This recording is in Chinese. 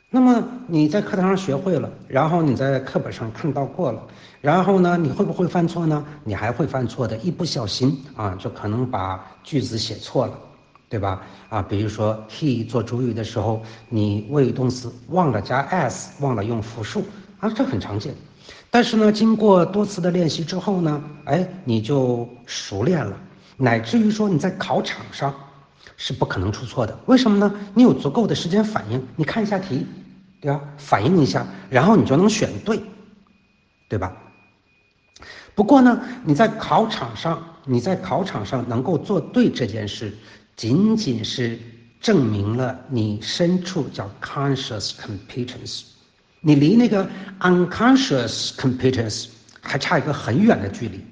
那么你在课堂上学会了，然后你在课本上看到过了，然后呢，你会不会犯错呢？你还会犯错的，一不小心啊，就可能把句子写错了，对吧？啊，比如说 he 做主语的时候，你谓语动词忘了加 s，忘了用复数啊，这很常见。但是呢，经过多次的练习之后呢，哎，你就熟练了，乃至于说你在考场上是不可能出错的。为什么呢？你有足够的时间反应，你看一下题，对吧？反应一下，然后你就能选对，对吧？不过呢，你在考场上能够做对这件事，仅仅是证明了你身处叫 conscious competence，你离那个 unconscious competence 还差一个很远的距离。